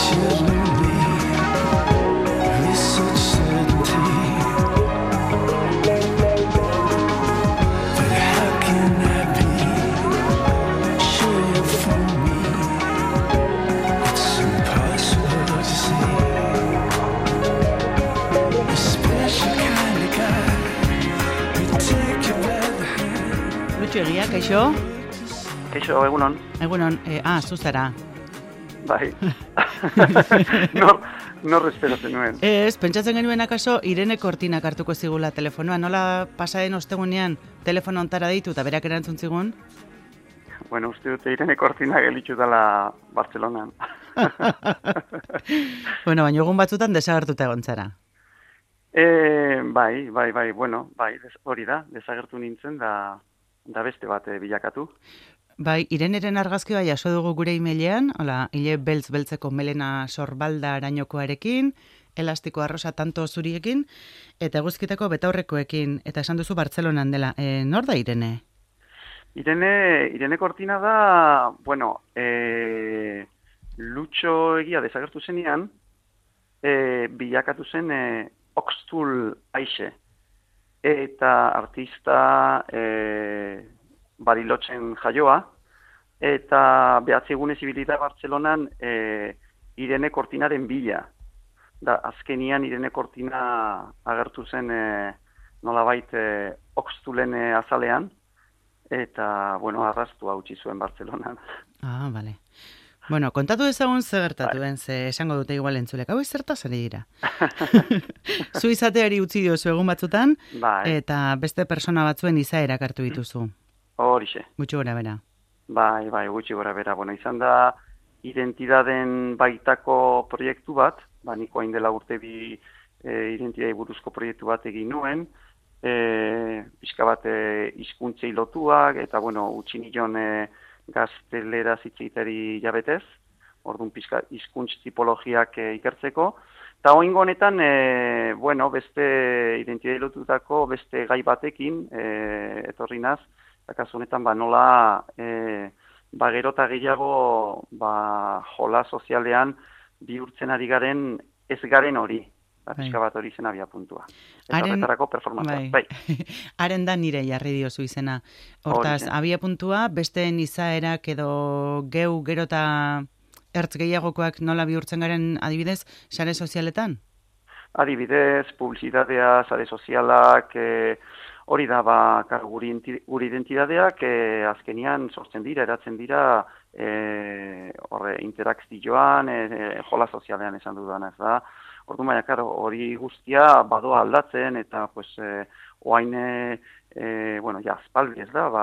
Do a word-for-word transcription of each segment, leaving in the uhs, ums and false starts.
Egia, kaixo? Kaixo, egunon. Egunon, eh, ah, zuzara. Bai. nor, nor esperatzen nuen. Ez, pentsatzen genuen akaso Irene Kortinak hartuko zigula telefonoa. Nola pasaden ostegunean telefono ontara ditu eta berak erantzun zigun? Bueno, uste dute Irene Kortinak gelitzu dela Bartzelonan. Bueno, baina egun batzutan desagertuta egon zara. E, bai, bai, bai, bueno, bai, hori da, desagertu nintzen da... da beste bat e, bilakatu. Bai, Ireneren argazkioa jaso dugu gure emailean, hola, hile beltz-beltzeko melena sorbalda arañokoarekin, elastiko arrosa tanto zuriekin, eta eguzkiteko betaurrekoekin, eta esan duzu Bartzelonan dela. E, nor da Irene? Irene, Irene Kortina da, bueno, e, Lutxo egia desagertu zenean, e, bilakatu zen e, Oxtul Aixe. Eta artista e, Barilotzen jaioa, eta behatzi egunez ibilita Bartzelonan e, Irene Kortinaren bila. Da, azkenian Irene Kortina agertu zen e, nolabait e, Oxtulen e, azalean, eta, bueno, arrastu hautsi zuen Bartzelonan. Ah, bale. Bueno, kontatu ezagun ze gertatu den, ze esango dute igual entzulek. Hau zertaz ari dira. Zu izateari utzi diozu egun batzutan, bai. Eta beste persona batzuen izaerak hartu dituzu. Horixe. Gutxi gora bera. Bai, bai, gutxi gora bera. Bueno, izan da identidaden baitako proiektu bat, ba, niko hain dela urte bi e, identidai buruzko proiektu bat egin nuen, e, pixka bat e, hizkuntzei lotuak, eta, bueno, utzi nion e, gaztelera zitzeitari jabetez, orduan pixka hizkuntz tipologiak e, ikertzeko, eta oingo honetan, e, bueno, beste identidai lotutako beste gai batekin, e, etorri naz, eta kasu honetan, ba, nola, e, ba, gero eta gehiago, ba, jola sozialean bihurtzen ari garen ez garen hori. Pixka bat hori zen abia puntua. Eta horretarako performantzua. Bai. Bai. Haren da nire jarri diozu izena. Hortaz, abia puntua, besteen izaerak edo geu gero eta ertz gehiagokoak nola bihurtzen garen adibidez, sare sozialetan? Adibidez, publizitatea, sare sozialak, e, hori da, ba, guri, guri identidadeak e, azkenian sortzen dira, eratzen dira, e, horre, interakzioan, e, e, jola sozialean esan dudan ez da. Orduan baina, karo, hori guztia badoa aldatzen, eta, pues, eh, oain, eh, bueno, ja, azpaldi ez da, ba,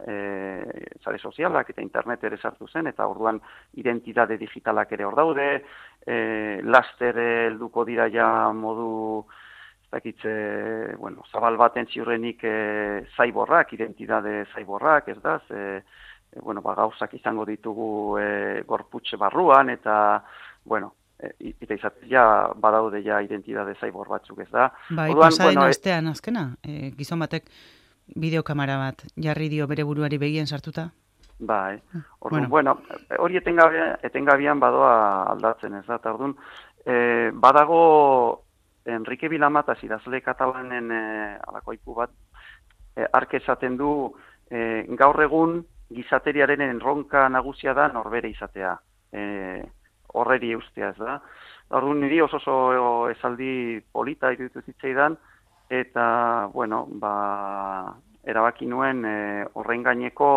eh, sare sozialak eta internet ere sartu zen, eta orduan identitate digitalak ere hor daude, eh, laster helduko dira ja modu, ez dakitze, bueno, zabal baten ziurrenik eh, zaiborrak, identitate zaiborrak, ez da, ze, eh, bueno, ba, gauzak izango ditugu eh, gorputxe barruan, eta, bueno, eta izatea ja, badaude ja identitate zaibor batzuk, ez da. Bai, pasaden bueno, astean azkena, e, gizon batek bideokamera bat jarri dio bere buruari begien sartuta? Bai, orduan, bueno, bueno hori etengabe, etengabian badoa aldatzen, ez da, eta orduan, e, badago Enrique Vilamatas idazle katalanen e, alakoipu bat, e, ark esaten du, e, gaur egun gizateriaren enronka nagusia da norbere izatea, e, horreri eustea, ez da. Orduan niri oso oso esaldi polita iruditu zitzaidan, eta, bueno, ba, erabaki nuen e, horren gaineko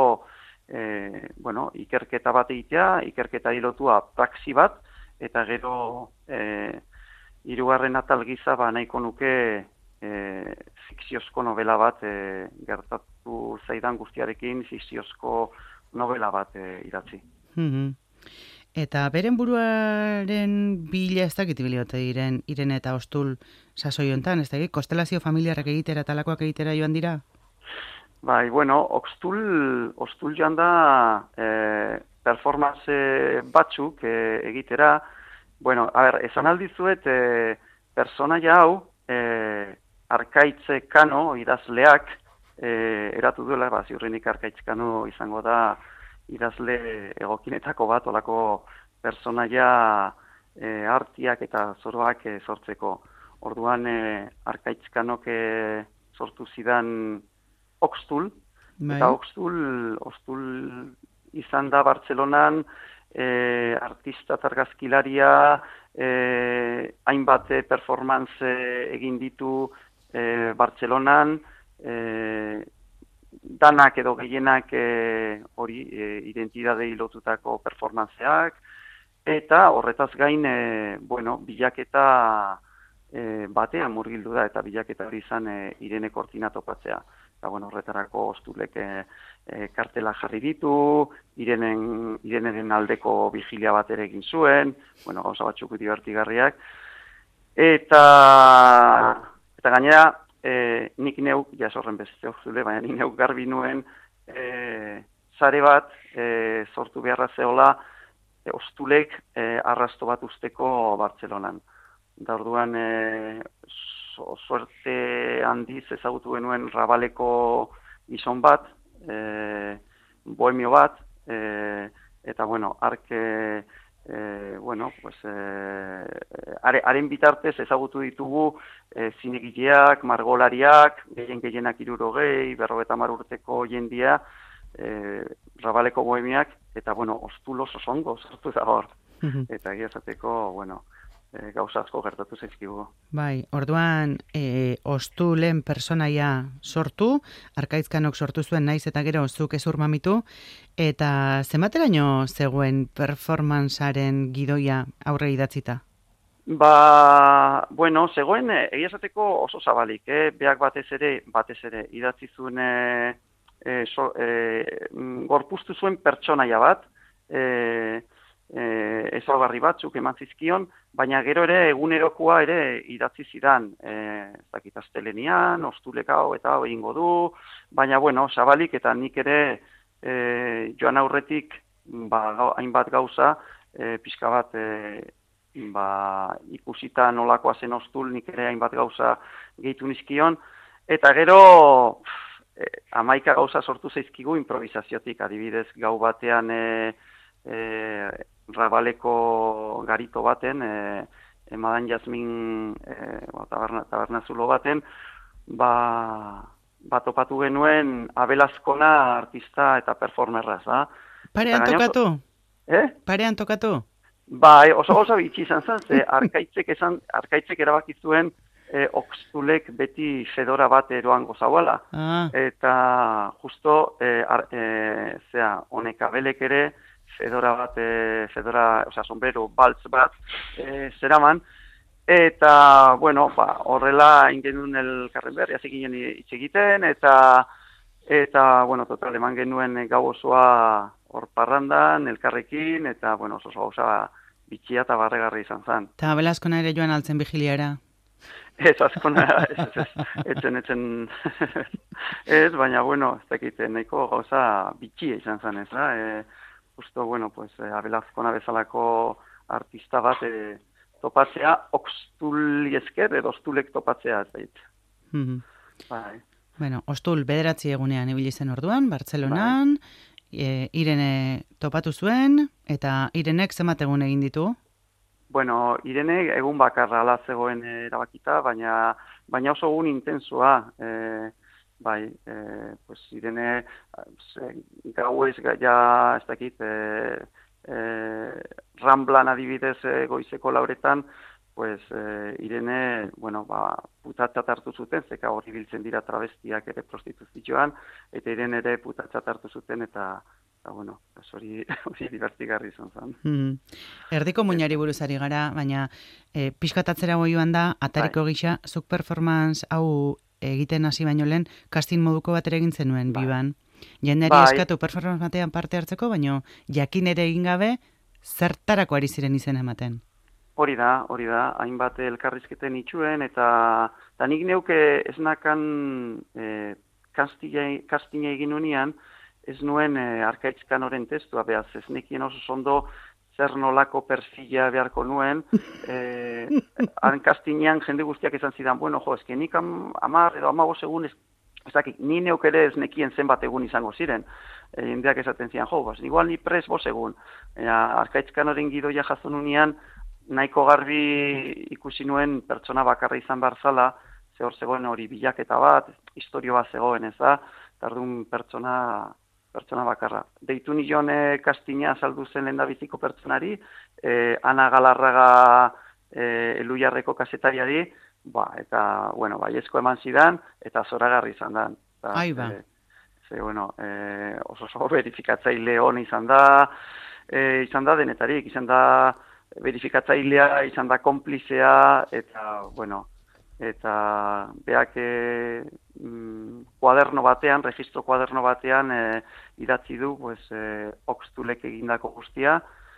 e, bueno, ikerketa bat egitea, ikerketa lotua praxi bat, eta gero e, hirugarren atal gisa ba, nahiko nuke e, fikziozko novela bat e, gertatu zaidan guztiarekin fikziozko novela bat e, idatzi. Mm-hmm. Eta beren buruaren bila ez dakit ibiliote diren Irene eta Ostul sasoi hontan, ez dakit, konstelazio familiarrak egitera talakoak egitera joan dira? Bai, bueno, Ostul, Ostul joan da eh, performance batzuk eh, egitera, bueno, a ber, esan aldizuet eh, personaia hau eh, Arkaitz Kano idazleak eh, eratu duela, ba, ziurrenik Arkaitz Kano izango da idazle egokinetako bat, olako personaia e, artiak eta zoroak e, sortzeko. Orduan, e, Arkaitzkanok e, sortu zidan Okstul, Bai. eta Okstul, Okstul izan da Bartzelonan e, artista argazkilaria, e, hainbat e, performance e, egin ditu e, Bartzelonan, e, danak edo gehienak e, hori e, identidadei lotutako performanceak, eta horretaz gain, e, bueno, bilaketa e, batean murgildu da, eta bilaketa hori izan e, Irene Kortina topatzea. Eta, bueno, horretarako Ostulek e, e, kartela jarri ditu, Irenen, Ireneren aldeko vigilia bat ere egin zuen, bueno, gauza batzuk divertigarriak, eta, eta gainera, e, nik neuk, jasorren beste Ostule, baina nik neuk garbi nuen, e, sare bat e, sortu beharra zeola, e, Ostulek e, arrasto bat usteko Bartzelonan. Da orduan, e, so, suerte handiz ezagutu genuen Rabaleko gizon bat, e, bohemio bat, e, eta, bueno, ark, e, e, bueno, pues, e, haren bitartez ezagutu ditugu e, zinegileak, margolariak, gehien gehienak hirurogei, berrogeta hamar urteko jendia, e, Rabaleko bohemiak, eta, bueno, Ostul oso zongo sartu da hor. Eta egia esateko, bueno, E, gauza asko gertatu zaizkigu. Bai, orduan e, Ostulen personaia sortu, Arkaitzkanok sortu zuen naiz eta gero zuk ezur mamitu, eta zenbateraino zegoen performancearen gidoia aurre idatzita? Ba, bueno, zegoen egia esateko oso zabalik, eh? Beak batez ere, batez ere, idatzi zuen e, e, so, e, gorpuztu zuen pertsonaia bat, e, e, ezaugarri batzuk eman zizkion, baina gero ere egunerokoa ere idatzi zidan, e, ez dakit astelenian, Ostulekao eta hau egingo du, baina bueno, zabalik eta nik ere e, joan aurretik ba, hainbat gauza, e, pixka bat e, ba, ikusita nolakoa zen Ostul, nik ere hainbat gauza gehitu nizkion, eta gero e, hamaika gauza sortu zaizkigu improvisaziotik, adibidez gau batean e, e, Rabaleko garito baten, e, e, Madan Jasmin e, taberna, tabernazulo baten, ba, ba topatu genuen Abel Azkona artista eta performerraz, da? Parean tokatu? Eh? Parean tokatu? Bai, oso oso bitxi izan zen, ze Arkaitzek, esan, Arkaitzek erabaki zuen e, Okstulek beti fedora bat eroango zauala. Ah. Eta justo, e, ar, e, zera, honek Abelek ere, fedora bat, e, fedora, osea, sombrero, baltz bat, e, zeraman, eta, bueno, ba, horrela ingenuen elkarren berri, hasi ginen hitz egiten, eta, eta, bueno, total, eman genuen gau osoa hor parrandan, elkarrekin, eta, bueno, oso gauza bitxia eta barregarri izan zen. Eta Belazkona ere joan altzen vigiliara? Ez, Azkona, ez, ez, ez, etzen, etzen, ez, baina, bueno, ez dakit, nahiko gauza bitxia izan zen, ez da, e, justo, bueno, pues, eh, Abel Azkona bezalako artista bat eh, topatzea, Okstuli esker, edo Ostulek topatzea, ez dait. Mm-hmm. Bai. Bueno, Ostul bederatzi egunean ibili zen orduan, Bartzelonan, bai. e, Irene topatu zuen, eta Irenek zenbat egun egin ditu? Bueno, Irene egun bakarra ala zegoen erabakita, baina, baina oso egun intensua, eh, bai, e, pues Irene gau ez ja, ez dakit, e, e, Ramblan adibidez e, goizeko lauretan, pues e, Irene, bueno, ba, putatzat hartu zuten, zeka hori biltzen dira travestiak ere prostituzioan, eta Irene ere putatzat hartu zuten, eta, eta bueno, hori, hori divertigarri izan zen. Hmm. Erdiko muinari buruzari gara, baina e, pixkatatzera joan da, atariko bai. Gisa, zuk performance hau egiten hasi baino lehen, casting moduko bat ere egin zenuen, bai. Biban. Jenderi bai. Eskatu performance batean parte hartzeko, baino jakin ere egin gabe, zertarako ari ziren izen ematen? Hori da, hori da, hainbat elkarrizketen itxuen, eta, eta nik neuke ez nakan e, castinga egin unian, ez nuen e, Arkaitzkanoren testua, behaz, ez nekien oso zondo zer nolako perfila beharko nuen, eh, han castingean jende guztiak esan zidan, bueno, jo, eske nik am, amar edo amabos egun, ez, ez dakik, ni neuk ere ez nekien zenbat egun izango ziren, e, jendeak esaten zidan, jo, bas, igual ni pres bos egun, e, Arkaitzkanoren gidoia jazun unian, nahiko garbi ikusi nuen pertsona bakarra izan behar zala, ze hor zegoen hori bilaketa bat, historio bat zegoen ez da, tardun pertsona, pertsona bakarra. Deitu nion e, kastina saldu zen lehendabiziko pertsonari, e, Ana Galarraga e, Elujarreko kasetariari, ba, eta, bueno, baiezko eman zidan, eta zoragarri izan da. Ai ba. E, ze, bueno, e, oso oso verifikatzaile hon izan da, e, izan da denetarik, izan da verifikatzailea, izan da konplizea, eta, bueno, eta beak e, mm, kuaderno batean, registro kuaderno batean e, idatzi du, pues, e, Oxtulek egindako guztia,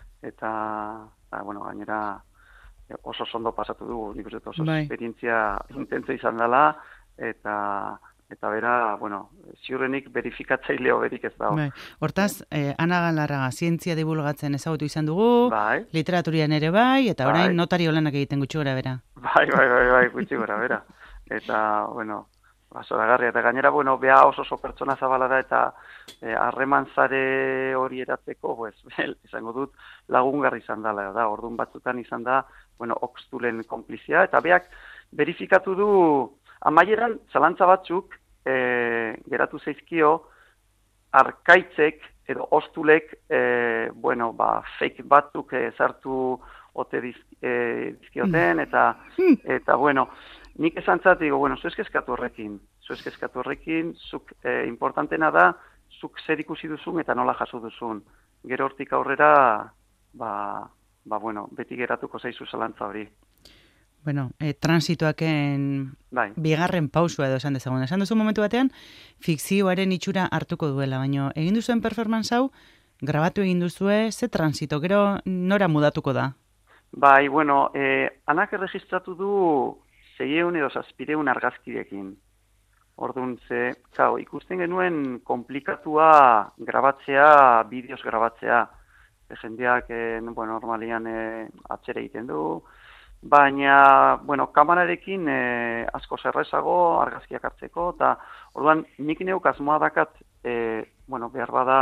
eta, eta bueno, gainera oso ondo pasatu dugu, nik uste dut oso bai. esperientzia intenso izan dela, eta eta bera, bueno, ziurrenik verifikatzaileo berik ez dago. Bai. Hortaz, eh, Ana Galarraga zientzia divulgatzen ezagutu izan dugu, bai. literaturian ere bai, eta orain bai. notario lanak egiten gutxi gora bera. Bai, bai, bai, bai, gutxi gora bera. Eta, bueno, zoragarria, eta gainera, bueno, beha oso oso pertsona zabala da, eta harreman eh, zare hori eratzeko, pues, izango dut, lagungarri izan dela, da, orduan batzutan izan da, bueno, Oxtulen konplizia, eta beak verifikatu du, amaieran, zalantza batzuk, e, geratu zaizkio, arkaitzek, edo Ostulek, e, bueno, ba, fake batzuk e, zartu ote diz, e, dizkioten, eta, eta, bueno, nik esan zat, digo, bueno, zu eskeskatu horrekin, zu eskeskatu horrekin, zuk e, importantena da, zuk zer ikusi duzun eta nola jaso duzun. Gero hortik aurrera, ba, ba, bueno, beti geratuko zaizu zalantza hori. Bueno, e, transitoaken bai. bigarren pausua edo esan dezagun. Esan duzu momentu batean, fikzioaren itxura hartuko duela, baina egin duzuen performance hau, grabatu egin duzue, ze transito, gero nora mudatuko da? Bai, bueno, e, Anak erregistratu du zeieun edo zazpireun argazkirekin. Orduan, ze, kau, ikusten genuen komplikatua grabatzea, bideos grabatzea. E, jendeak, e, bueno, normalian e, atzera egiten du, baina, bueno, kamerarekin e, asko zerrezago argazkiak hartzeko, eta orduan nik neuk asmoa dakat, e, bueno, behar bada,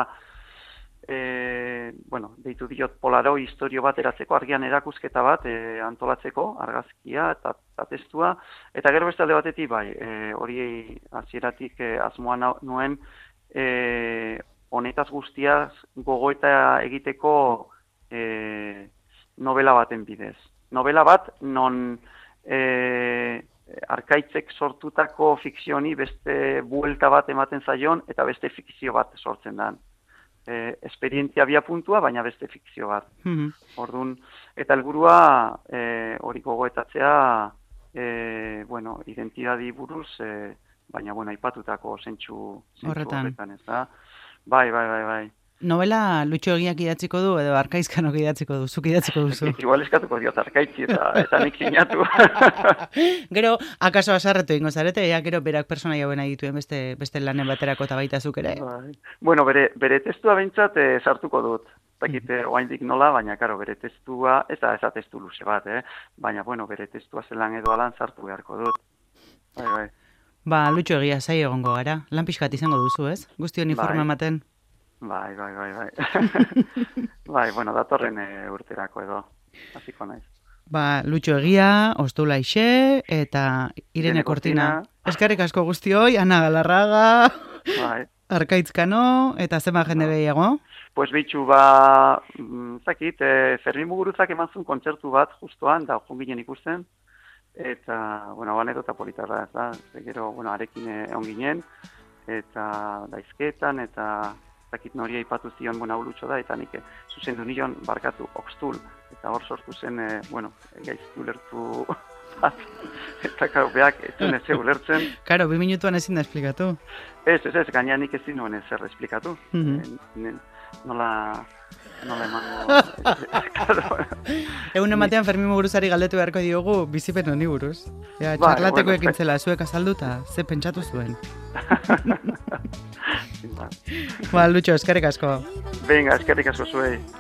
e, bueno, deitu diot polaro historio bat eratzeko, argian erakusketa bat e, antolatzeko, argazkia eta, eta testua, eta gero beste alde batetik, bai, e, hori hasieratik e, asmoa nuen, e, honetaz guztiaz gogoeta egiteko e, novela baten bidez. Novela bat, non e, arkaitzek sortutako fikzioni beste buelta bat ematen zaion, eta beste fikzio bat sortzen dan. E, esperientzia bia puntua, baina beste fikzio bat. Mm-hmm. Orduan, eta helburua e, hori gogoetatzea, e, bueno, identidadi buruz, e, baina, bueno, aipatutako zentsu horretan, ez da? Bai, bai, bai, bai. Novela Lutxo Egiak idatziko du, edo Arkaizkanok idatziko du, zuk idatziko duzu. Igual eskatuko diot Arkaitzi eta, eta nik sinatu. Gero, akaso asarretu ingo zarete, ea gero berak persona jauen dituen beste, beste lanen baterako eta baita zuk ere. Bai. Bueno, bere, bere testua behintzat e, sartuko dut. Zakite, oaindik nola, baina, karo, bere testua, ez da, ez da testu luze bat, eh? Baina, bueno, bere testua zelan edo alan sartu beharko dut. Bai, bai. Ba, Lutxo Egia, zai egongo gara. Lan pixkat izango duzu, ez? Guzti uniforme ematen. Bai, bai, bai, bai. Bai, bueno, datorren e, urterako edo, hasiko naiz. Ba, Lutxo Egia, Ostula Ixe, eta Irene Cortina. Eskerrik asko guztioi, Ana Galarraga, bai. Arkaitzkano, eta zema jende no. gehiago? Pues bitxu, ba, zakit, e, Fermin Muguruzak eman zuen kontzertu bat justuan, da junginen ikusten, eta, bueno, anedota polita da, ez da, gero, bueno, arekin egon ginen, eta daizketan, eta zakit nori aipatu zion, bueno, hau Lutxo da, eta nik zuzendu nion barkatu Oxtul, eta hor sortu zen, e, bueno, gaiztu lertu bat, eta karo, behak, ez duen ez ulertzen. Karo, bi minutuan ezin da esplikatu. Ez, ez, ez, gaina nik ez nuen ez zer esplikatu. Mm-hmm. Nola, nola emango. Egun ematean Fermin Muguruzari galdetu beharko diogu bizipen honi buruz. Ja, txarlateko bueno, ekin zela, zuek azalduta, ze pentsatu zuen. Ba, Lutxo, eskerrik asko. Venga, eskerrik asko zuei.